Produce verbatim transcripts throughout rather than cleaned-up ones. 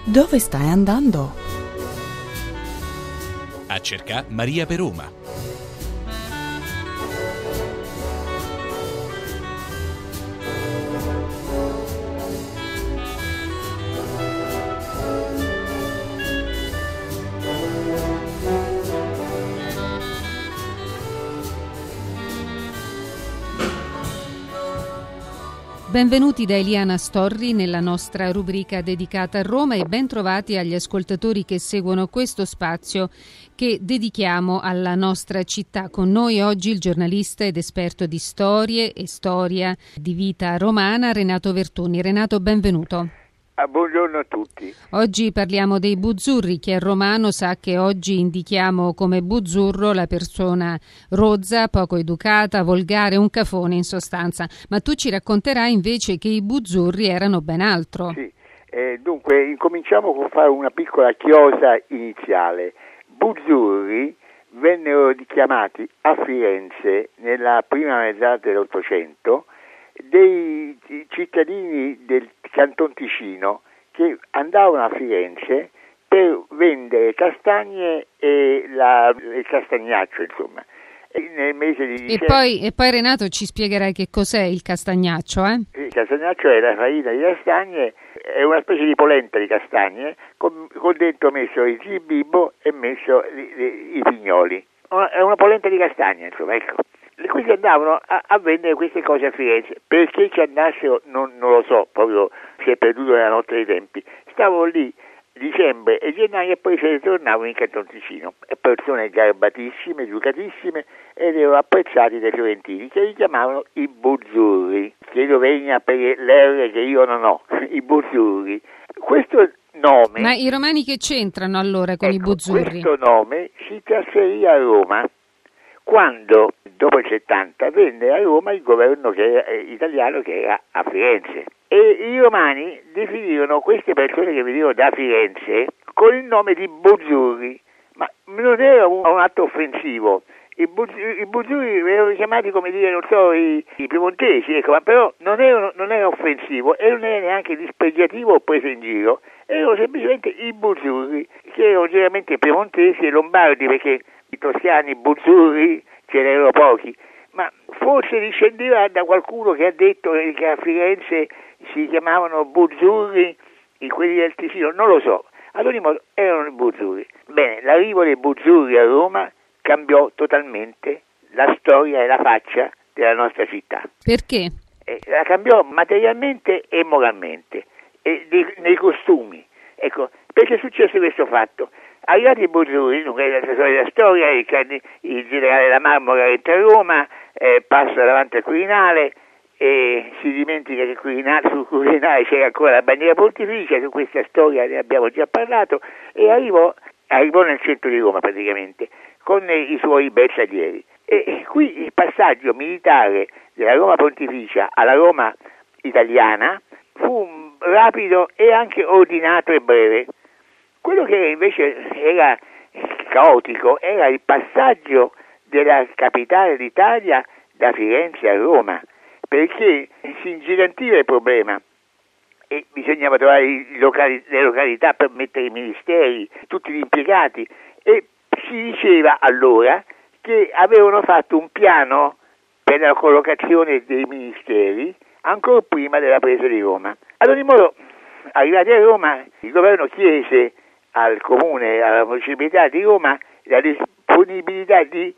Dove stai andando? A cercare Maria per Roma. Benvenuti da Eliana Storri nella nostra rubrica dedicata a Roma e ben trovati agli ascoltatori che seguono questo spazio che dedichiamo alla nostra città. Con noi oggi il giornalista ed esperto di storie e storia di vita romana Renato Vertuni. Renato, benvenuto. Ah, buongiorno a tutti. Oggi parliamo dei buzzurri. Chi è romano sa che oggi indichiamo come buzzurro la persona rozza, poco educata, volgare, un cafone in sostanza. Ma tu ci racconterai invece che i buzzurri erano ben altro. Sì, eh, dunque incominciamo con fare una piccola chiosa iniziale. Buzzurri vennero chiamati a Firenze nella prima mezz'ora dell'Ottocento dei cittadini del Canton Ticino che andavano a Firenze per vendere castagne e la, il castagnaccio, insomma. E nel mese di e dicembre... poi e poi Renato ci spiegherai che cos'è il castagnaccio, eh? Il castagnaccio è la farina di castagne, è una specie di polenta di castagne con, con dentro messo il zibibbo e messo li, li, i pignoli. È una polenta di castagne, insomma, ecco. E quindi andavano a, a vendere queste cose a Firenze. Perché ci andassero non, non lo so, proprio si è perduto nella notte dei tempi. Stavano lì dicembre e gennaio e poi se ne tornavano in Canton Ticino. Persone garbatissime, educatissime ed erano apprezzati dai fiorentini che li chiamavano i buzzurri. Chiedo vegna per l'R che io non ho, i buzzurri. Questo nome... Ma i romani che c'entrano allora con ecco, i buzzurri? Questo nome si trasferì a Roma quando, dopo il settanta, venne a Roma il governo che era, eh, italiano che era a Firenze. E i romani definirono queste persone che venivano da Firenze con il nome di buzzurri, ma non era un, un atto offensivo. I, buzz, i buzzurri erano chiamati, come dire, non so, i, i piemontesi, ecco, ma però non era, non era offensivo e non era neanche dispregiativo o preso in giro. Erano semplicemente i buzzurri, che erano generalmente piemontesi e lombardi, perché i toscani buzzurri ce n'erano pochi, ma forse discendeva da qualcuno che ha detto che a Firenze si chiamavano buzzurri in quelli del Ticino, non lo so. Ad ogni modo erano i buzzurri. Bene, l'arrivo dei buzzurri a Roma cambiò totalmente la storia e la faccia della nostra città. Perché? Eh, la cambiò materialmente e moralmente, e dei, nei costumi. Ecco, perché è successo questo fatto? Arrivati i buzzurri, dunque la solita storia, il, il generale La Marmora entra a Roma, eh, passa davanti al Quirinale e si dimentica che Quirinale, sul Quirinale c'era ancora la bandiera pontificia, su questa storia ne abbiamo già parlato, e arrivò, arrivò nel centro di Roma praticamente, con i suoi bersaglieri. E, e qui il passaggio militare della Roma pontificia alla Roma italiana fu rapido e anche ordinato e breve. Quello che invece era caotico era il passaggio della capitale d'Italia da Firenze a Roma, perché si ingigantiva il problema e bisognava trovare i locali, le località per mettere i ministeri, tutti gli impiegati, e si diceva allora che avevano fatto un piano per la collocazione dei ministeri ancora prima della presa di Roma. Ad ogni modo, arrivati a Roma, il governo chiese al comune, alla municipalità di Roma, la disponibilità di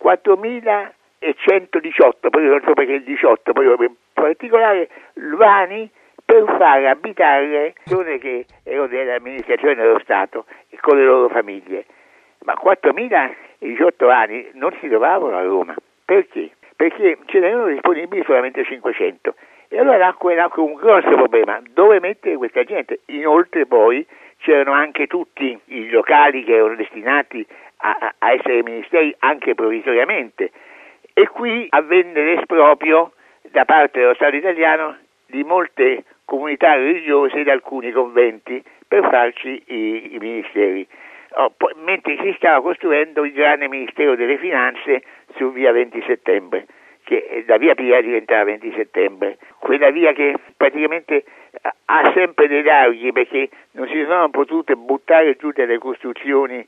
quattromilacentodiciotto, poi non so perché il diciotto, poi in particolare vani per far abitare persone che erano dell'amministrazione dello Stato e con le loro famiglie. Ma quattromilacentodiciotto anni non si trovavano a Roma. Perché? Perché ce n'erano disponibili solamente cinquecento. E allora nacque, nacque un grosso problema: dove mettere questa gente? Inoltre poi c'erano anche tutti i locali che erano destinati a, a essere ministeri anche provvisoriamente, e qui avvenne l'esproprio da parte dello Stato italiano di molte comunità religiose e di alcuni conventi per farci i, i ministeri. Oh, poi, mentre si stava costruendo il grande Ministero delle Finanze su via venti settembre, che da via Pia diventava venti settembre, quella via che praticamente ha sempre dei larghi perché non si sono potute buttare giù delle costruzioni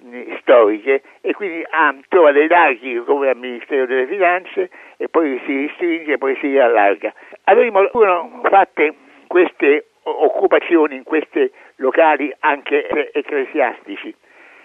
storiche e quindi ah, trova dei larghi come al Ministero delle Finanze e poi si ristringe e poi si allarga. Avremmo fatte queste occupazioni in questi locali anche ecclesiastici,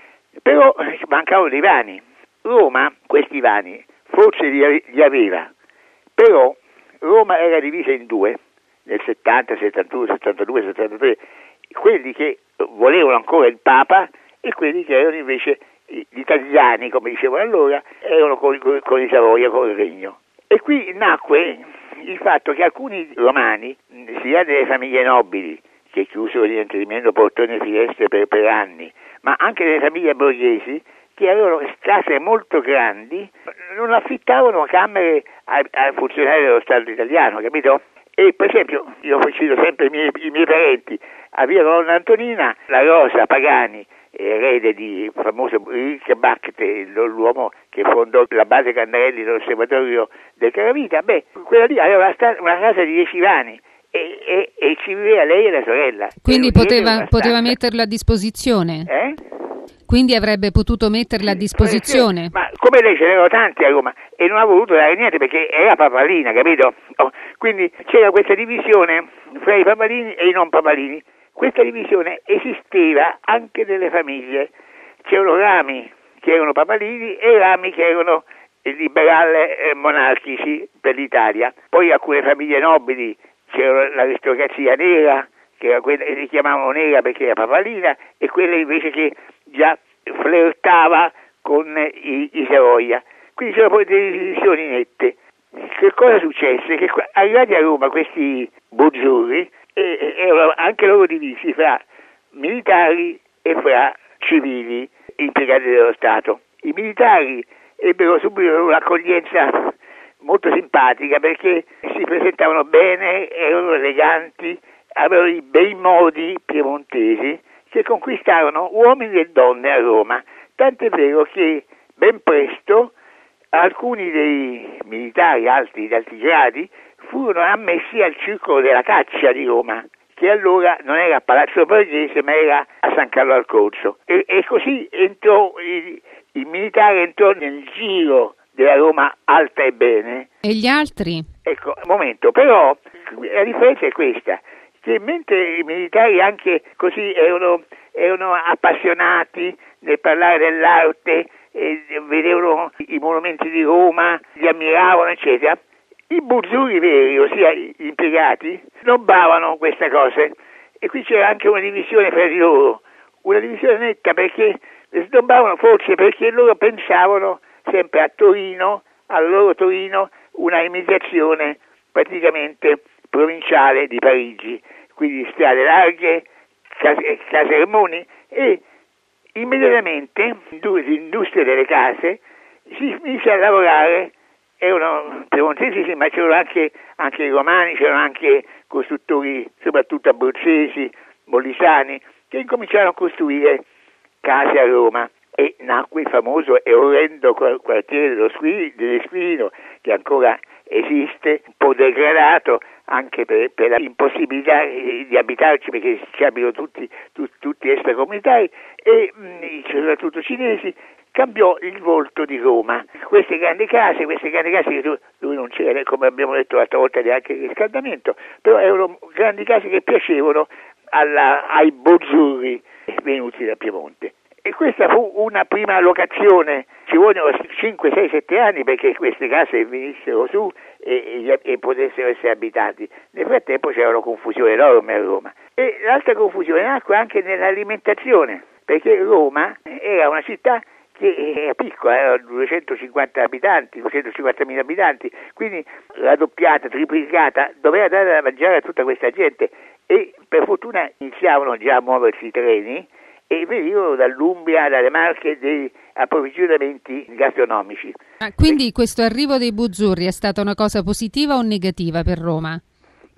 però mancavano dei vani. Roma questi vani forse li, li aveva, però Roma era divisa in due nel settanta, settantuno, settantadue, settantatré, quelli che volevano ancora il Papa e quelli che erano invece gli italiani, come dicevano allora, erano con, con, con i Savoia, con il Regno. E qui nacque il fatto che alcuni romani, sia delle famiglie nobili, che chiusero di intendimento portoni e finestre per, per anni, ma anche delle famiglie borghesi, che avevano case molto grandi, non affittavano camere ai, ai funzionari dello Stato italiano, capito? E per esempio, io cito sempre i miei, i miei parenti, a via Nonna Antonina, la Rosa Pagani, erede di famoso Rilke Bakte, l'uomo che fondò la base Candarelli dell'osservatorio del Caravita, beh, quella lì aveva una casa di dieci vani e, e, e ci viveva lei e la sorella. Quindi poteva, poteva metterla a disposizione? Eh? Quindi avrebbe potuto metterla a disposizione? Sì, ma come lei ce n'erano tanti a Roma e non ha voluto dare niente perché era papalina, capito? Oh, quindi c'era questa divisione fra i papalini e i non papalini. Questa divisione esisteva anche nelle famiglie. C'erano rami che erano papalini e rami che erano liberali e monarchici per l'Italia. Poi alcune famiglie nobili, c'era l'aristocrazia nera, che era quella che si chiamavano nera perché era papalina, e quella invece che già flirtava con i, i Savoia. Quindi c'erano poi delle divisioni nette. Che cosa successe? Che arrivati a Roma questi buzzurri e erano anche loro divisi fra militari e fra civili impiegati dello Stato. I militari ebbero subito un'accoglienza molto simpatica perché si presentavano bene, erano eleganti, avevano i bei modi piemontesi che conquistarono uomini e donne a Roma. Tant'è vero che ben presto alcuni dei militari alti di alti gradi furono ammessi al circolo della caccia di Roma, che allora non era a Palazzo Borghese ma era a San Carlo al Corso. E, e così entrò il, il militare entrò nel giro della Roma alta e bene. E gli altri? Ecco, un momento, però la differenza è questa, che mentre i militari anche così erano, erano appassionati nel parlare dell'arte, eh, vedevano i monumenti di Roma, li ammiravano, eccetera, i buzzurri veri, ossia gli impiegati, snobbavano queste cose. E qui c'era anche una divisione fra di loro, una divisione netta perché snobbavano forse perché loro pensavano sempre a Torino, al loro Torino, una imitazione praticamente provinciale di Parigi, quindi strade larghe, case, casermoni, e immediatamente l'industria delle case si mise a lavorare. Erano piemontesi, sì, ma c'erano anche, anche i romani, c'erano anche costruttori, soprattutto abruzzesi, molisani, che incominciarono a costruire case a Roma e nacque il famoso e orrendo quartiere dello Squirino, dell'Esquilino, che ancora esiste, un po' degradato anche per, per l'impossibilità di abitarci perché ci abitano tutti, tutti, tutti extracomunitari e mh, soprattutto cinesi. Cambiò il volto di Roma. Queste grandi case, queste grandi case che lui non c'era, come abbiamo detto l'altra volta, neanche il riscaldamento, però erano grandi case che piacevano alla, ai buzzurri venuti da Piemonte. E questa fu una prima locazione, ci vogliono cinque, sei, sette anni perché queste case venissero su e, e, e potessero essere abitati. Nel frattempo c'era una confusione enorme a Roma. E l'altra confusione nacque anche nell'alimentazione, perché Roma era una città che era piccola, erano duecentocinquanta abitanti, duecentocinquantamila abitanti, quindi raddoppiata, triplicata, doveva dare da mangiare a tutta questa gente e per fortuna iniziavano già a muoversi i treni e venivano dall'Umbria, dalle Marche, dei approvvigionamenti gastronomici. Ah, quindi questo arrivo dei buzzurri è stata una cosa positiva o negativa per Roma?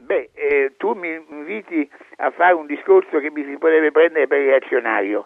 Beh, eh, tu mi inviti a fare un discorso che mi si potrebbe prendere per reazionario.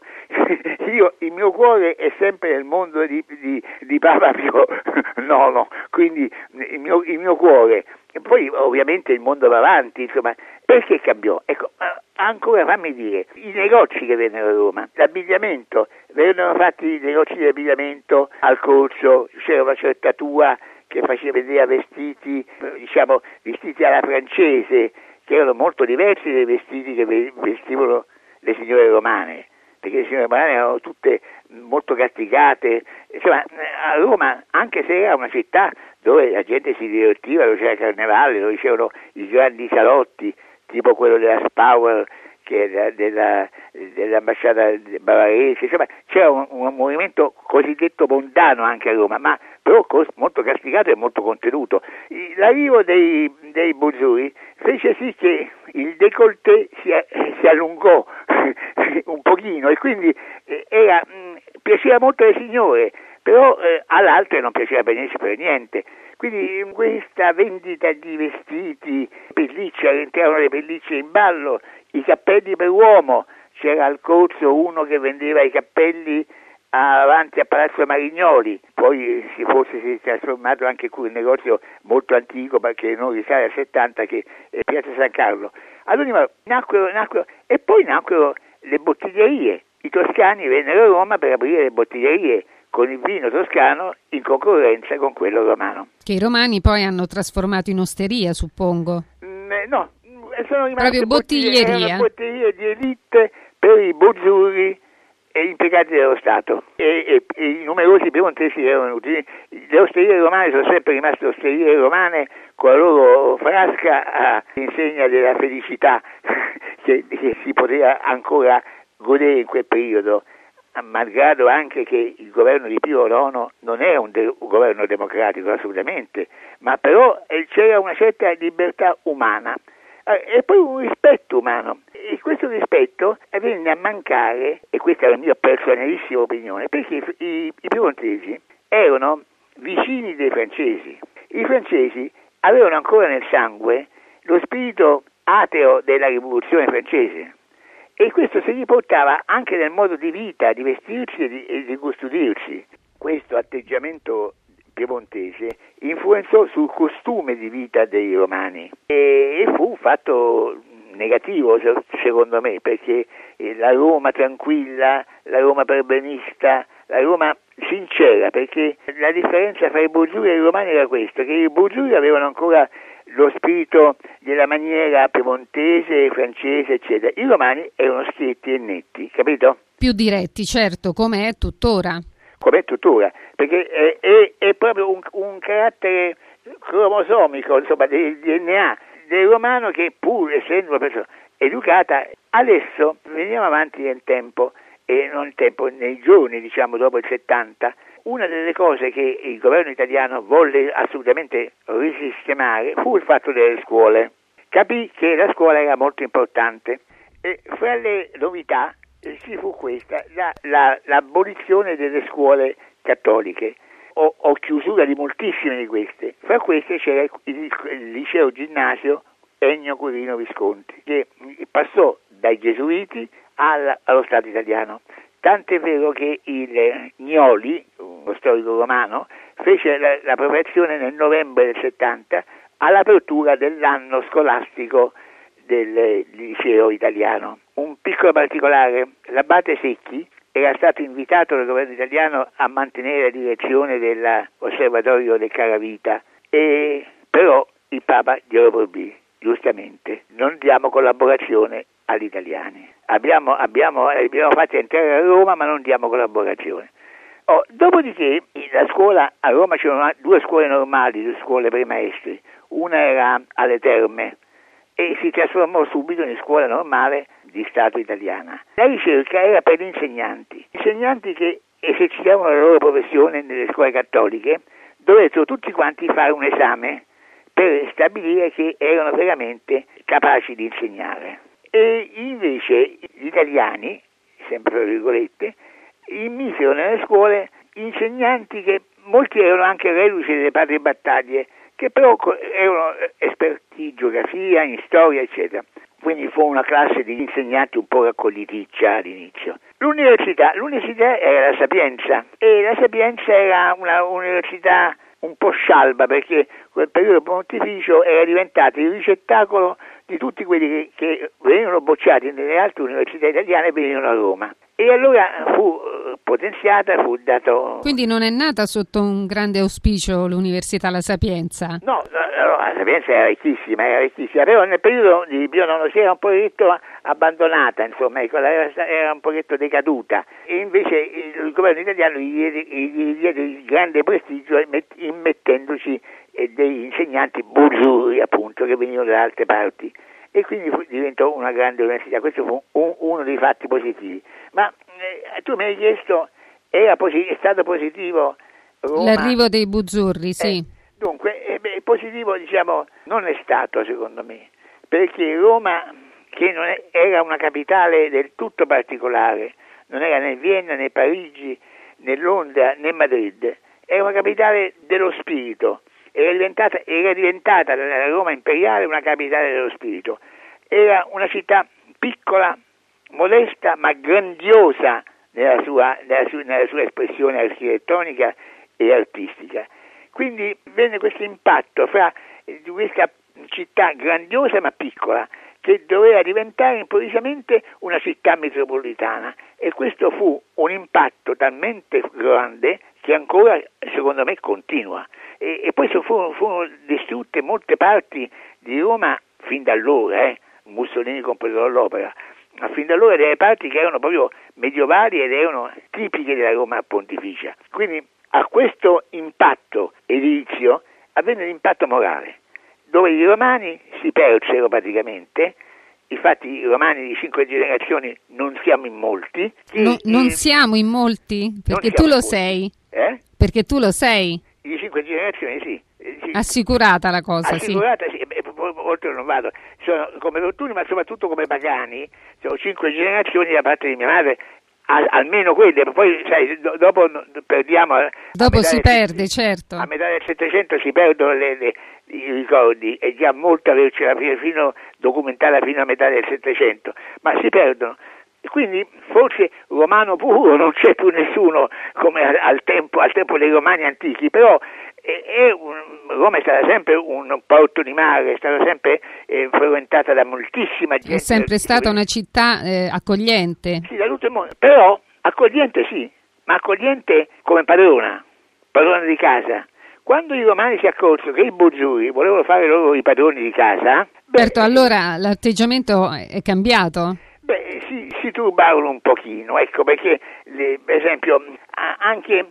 Io, il mio cuore è sempre nel mondo di, di, di Papa Pio nono, quindi il mio, il mio cuore. E poi ovviamente il mondo va avanti, insomma, perché cambiò? Ecco, ancora fammi dire, i negozi che vennero a Roma, l'abbigliamento, vennero fatti i negozi di abbigliamento al corso, c'era una certatura che faceva vedere vestiti, diciamo, vestiti alla francese, che erano molto diversi dai vestiti che vestivano le signore romane, perché le signore romane erano tutte molto castigate. Insomma, a Roma, anche se era una città dove la gente si divertiva, dove c'era il carnevale, dove c'erano i grandi salotti, tipo quello della Spauer, che è della, dell'ambasciata bavarese, insomma c'era un, un movimento cosiddetto mondano anche a Roma, ma però molto castigato e molto contenuto. L'arrivo dei, dei Burzui fece sì che il décolleté si, si allungò un pochino e quindi era, mh, piaceva molto alle signore, però eh, all'altro non piaceva per niente, per niente. Quindi in questa vendita di vestiti, pellicce, entravano le pellicce in ballo, i cappelli per uomo, c'era al corso uno che vendeva i cappelli avanti a Palazzo Marignoli, poi si forse si è trasformato anche qui un negozio molto antico perché non risale al settanta, che è Piazza San Carlo. Allora nacquero, nacquero e poi nacquero le bottiglierie. I toscani vennero a Roma per aprire le bottiglierie con il vino toscano in concorrenza con quello romano. Che i romani poi hanno trasformato in osteria, suppongo. Mm, no, sono rimaste proprio bottiglieria. bottiglierie di elite per i buzzurri e impiegati dello Stato. E, e, e i numerosi piemontesi che erano venuti. Le osterie romane sono sempre rimaste osterie romane con la loro frasca all'insegna della felicità che, che si poteva ancora godere in quel periodo, malgrado anche che il governo di Pio nono non è un, de- un governo democratico assolutamente, ma però eh, c'era una certa libertà umana eh, e poi un rispetto umano, e questo rispetto venne a mancare, e questa è la mia personalissima opinione, perché i, i, i piemontesi erano vicini dei francesi. I francesi avevano ancora nel sangue lo spirito ateo della rivoluzione francese, e questo si riportava anche nel modo di vita, di vestirsi e di, e di custodirsi. Questo atteggiamento piemontese influenzò sul costume di vita dei romani e, e fu un fatto negativo secondo me, perché la Roma tranquilla, la Roma perbenista, la Roma sincera, perché la differenza fra i burzuri e i romani era questa, che i burzuri avevano ancora lo spirito della maniera piemontese, francese, eccetera. I romani erano schietti e netti, capito? Più diretti, certo, come è tuttora. Come è tuttora, perché è, è, è proprio un, un carattere cromosomico, insomma, del D N A del romano, che pur essendo una persona educata, adesso veniamo avanti nel tempo, e non nel tempo, nei giorni, diciamo, dopo il settanta, una delle cose che il governo italiano volle assolutamente risistemare fu il fatto delle scuole. Capì che la scuola era molto importante e fra le novità eh, ci fu questa, la, la, l'abolizione delle scuole cattoliche o, o chiusura di moltissime di queste. Fra queste c'era il, il, il liceo ginnasio Ennio Quirino Visconti, che passò dai gesuiti al, allo Stato italiano. Tant'è vero che il Gnoli, uno storico romano, fece la, la preparazione nel novembre del settanta all'apertura dell'anno scolastico del liceo italiano. Un piccolo particolare: l'abate Secchi era stato invitato dal governo italiano a mantenere la direzione dell'osservatorio del Caravita, e però il Papa glielo proibì, giustamente: non diamo collaborazione agli italiani. Abbiamo, abbiamo, abbiamo fatto entrare a Roma, ma non diamo collaborazione. Oh, dopodiché la scuola a Roma c'erano due scuole normali, due scuole premaestri, una era alle Terme e si trasformò subito in scuola normale di Stato italiana. La ricerca era per gli insegnanti, insegnanti che esercitavano la loro professione nelle scuole cattoliche, dovettero tutti quanti fare un esame per stabilire che erano veramente capaci di insegnare. E invece gli italiani, sempre tra virgolette, immisero nelle scuole insegnanti che molti erano anche reduci delle patrie battaglie, che però erano esperti in geografia, in storia, eccetera. Quindi fu una classe di insegnanti un po' raccogliticcia all'inizio. L'università, l'università era la Sapienza, e la Sapienza era una università un po' scialba, perché quel periodo pontificio era diventato il ricettacolo di tutti quelli che, che venivano bocciati nelle altre università italiane e venivano a Roma. E allora fu potenziata, fu dato... Quindi non è nata sotto un grande auspicio l'Università La Sapienza? No, no, la Sapienza era ricchissima, era ricchissima, però nel periodo di Pio nono era un pochetto abbandonata, insomma, ecco, era un pochetto decaduta, e invece il governo italiano gli diede, gli diede il grande prestigio immettendoci dei insegnanti burzuri, appunto, che venivano da altre parti. E quindi fu, diventò una grande università. Questo fu un, uno dei fatti positivi. Ma eh, tu mi hai chiesto, era posi- è stato positivo Roma? L'arrivo dei buzzurri, sì. Eh, dunque, eh, beh, positivo, diciamo, non è stato, secondo me, perché Roma, che non è, era una capitale del tutto particolare, non era né Vienna, né Parigi, né Londra, né Madrid, era una capitale dello spirito. Era diventata, era diventata la Roma imperiale una capitale dello spirito. Era una città piccola, modesta, ma grandiosa nella sua, nella sua, nella sua espressione architettonica e artistica. Quindi venne questo impatto fra questa città grandiosa ma piccola, che doveva diventare improvvisamente una città metropolitana, e questo fu un impatto talmente grande che ancora, secondo me, continua. E, e poi furono, furono distrutte molte parti di Roma fin da allora, eh? Mussolini completò l'opera, ma fin da allora delle parti che erano proprio medievali ed erano tipiche della Roma pontificia. Quindi a questo impatto edilizio avvenne l'impatto morale, dove i romani si persero praticamente. Infatti i romani di cinque generazioni non siamo in molti. No, non siamo in molti? Perché tu lo sei. Eh? Perché tu lo sei. Di cinque generazioni, sì. sì. Assicurata la cosa, Assicurata, sì. sì. Beh, oltre non vado. Sono come fortuni, ma soprattutto come pagani. Sono cinque generazioni da parte di mia madre, al, almeno quelle. Poi, sai, do, dopo perdiamo... Dopo si perde, del, certo. A metà del Settecento si perdono le, le, i ricordi, è già molto avercela fino, documentata fino a metà del Settecento, ma si perdono. Quindi forse romano puro non c'è più nessuno come al, al, tempo, al tempo dei romani antichi, però è, è un, Roma è stata sempre un porto di mare, è stata sempre eh, frequentata da moltissima gente. È sempre stata una città eh, accogliente. Sì, da tutto il mondo, però accogliente sì, ma accogliente come padrona, padrona di casa. Quando i romani si accorsero che i buzzuri volevano fare loro i padroni di casa... Beh, certo, allora l'atteggiamento è cambiato? Beh, si, si turbarono un pochino, ecco, perché le, per esempio anche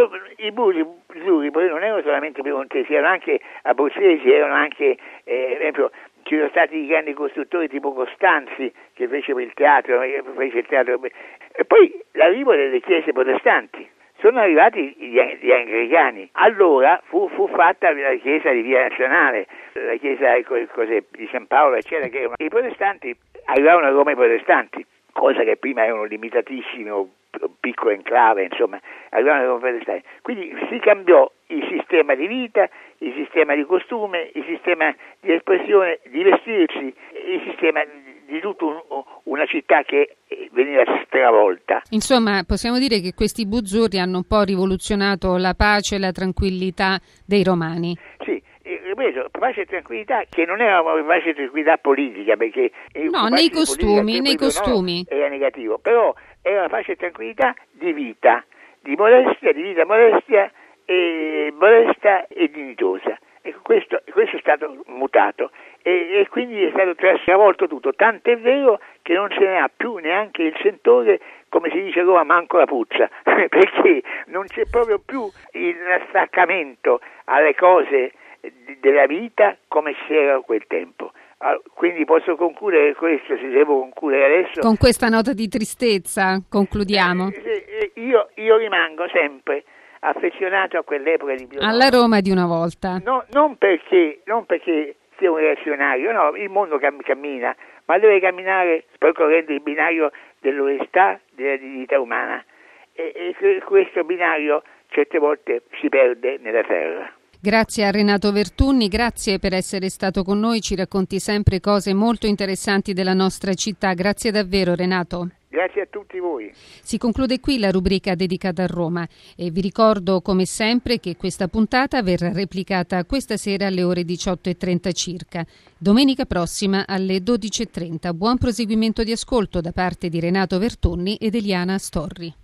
i buzzuri poi non erano solamente piemontesi, erano anche abruzzesi, erano anche, eh, per esempio, ci sono stati i grandi costruttori tipo Costanzi che fecero il teatro, fece il teatro, e poi l'arrivo delle chiese protestanti. Sono arrivati gli, gli anglicani. Allora fu, fu fatta la chiesa di Via Nazionale, la chiesa cos'è, di San Paolo, eccetera, che erano, i protestanti arrivarono a Roma i protestanti, cosa che prima erano limitatissime o piccole enclave, insomma, arrivarono a Roma i protestanti. Quindi si cambiò il sistema di vita, il sistema di costume, il sistema di espressione, di vestirsi, il sistema di tutta un, una città che veniva stravolta. Insomma, possiamo dire che questi buzzurri hanno un po' rivoluzionato la pace e la tranquillità dei romani. Sì, ripeto, pace e tranquillità che non era una pace e tranquillità politica, perché no, nei costumi, nei costumi era negativo, però era una pace e tranquillità di vita, di modestia, di vita modestia e modesta e dignitosa. Ecco, questo, questo è stato mutato e, e quindi è stato travolto tutto, tanto è vero che non se ne ha più neanche il sentore, come si dice a Roma, manco la puzza, perché non c'è proprio più il staccamento alle cose della vita come c'era a quel tempo. Quindi posso concludere questo, se devo concludere adesso. Con questa nota di tristezza concludiamo. Eh, io, io rimango sempre affezionato a quell'epoca di Pio nono. Alla Roma di una volta. No, non perché, non perché sia un reazionario, no, il mondo cam- cammina, ma deve camminare percorrendo il binario dell'onestà, della dignità umana. E, e questo binario certe volte si perde nella terra. Grazie a Renato Vertunni, grazie per essere stato con noi, ci racconti sempre cose molto interessanti della nostra città. Grazie davvero Renato. Grazie a tutti voi. Si conclude qui la rubrica dedicata a Roma e vi ricordo come sempre che questa puntata verrà replicata questa sera alle ore diciotto e trenta circa. Domenica prossima alle dodici e trenta. Buon proseguimento di ascolto da parte di Renato Vertunni ed Eliana Storri.